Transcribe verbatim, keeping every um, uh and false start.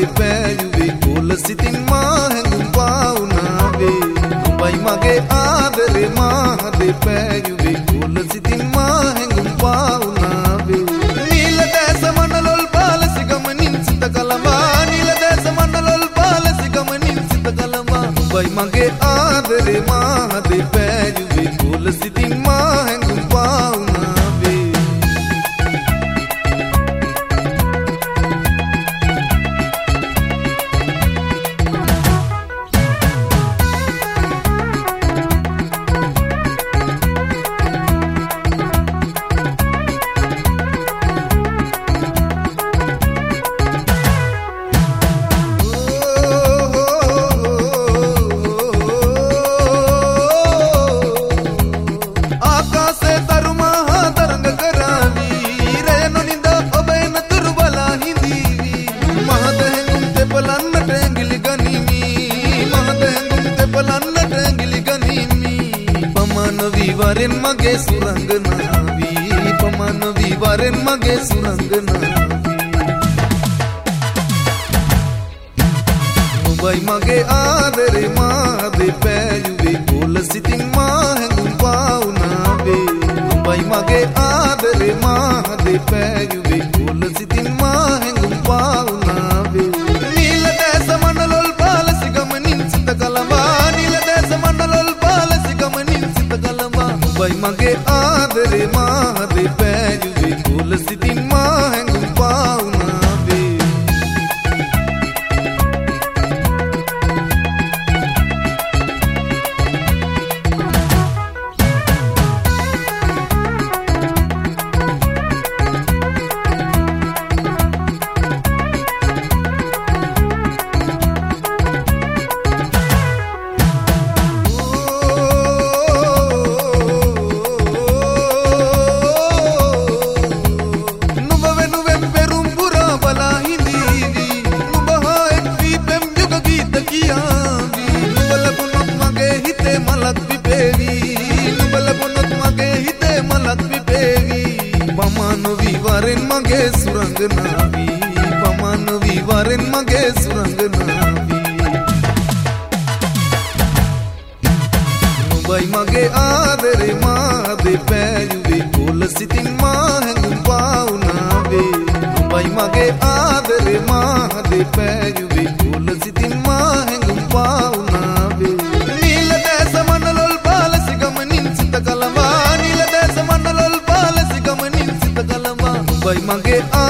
දෙපෑයුවේ කොළ සිතින් මා හැඟුම් පාවුනාවේ නුඹයි මගේ ආදරේ මා දෙපෑයුවේ කොළ සිතින් මා හැඟුම් පාවුනාවේ නිල දැස මනලොල් පාලසි ගමනින් සිත කලඹා නිල දැස මනලොල් පාලසි ගමනින් සිත කලඹා නුඹයි මගේ ආදරේ මා දෙපෑයුවේ කොළ සිතින් මා හැඟුම් පාවුනාවේ වරෙන් මගේ සුරංගනාවී පමන වී වරෙන් මගේ සුරංගනාවී නුඹයි මගේ ආදරේ මා දෙපෑයුවේ කොළ සිතින් මා හැඟුම් පාවුනාවේ නුඹයි මගේ ආදරේ මා දෙපෑයුවේ කොළ සිතින් මා හැඟුම් පාවුනාවේ නිල දැස මනලොල් පාලසි ගමනින් සිත කලඹා නිල දැස මනලොල් පාලසි ගමනින් සිත කලඹා නුඹයි මගේ ආදරේ මා දෙපෑයුවේ කොළ සිතින් මා හැඟුම් පාවුනාවේ වරෙන් මගේ සුරංගනාවී පමන වී වරෙන් මගේ සුරංගනාවී නුඹයි මගේ ආදරේ මා දෙපෑයුවේ කොළ සිතින් මා හැඟුම් පාවුනාවේ නුඹයි මගේ ආදරේ මා දෙපෑයුවේ කොළ සිතින් මා හැඟුම් පාවුනාවේ නිල දැස මනලොල් පාලසි ගමනින් සිත කලඹා නිල දැස මනලොල් පාලසි ගමනින් සිත කලඹා නුඹයි මගේ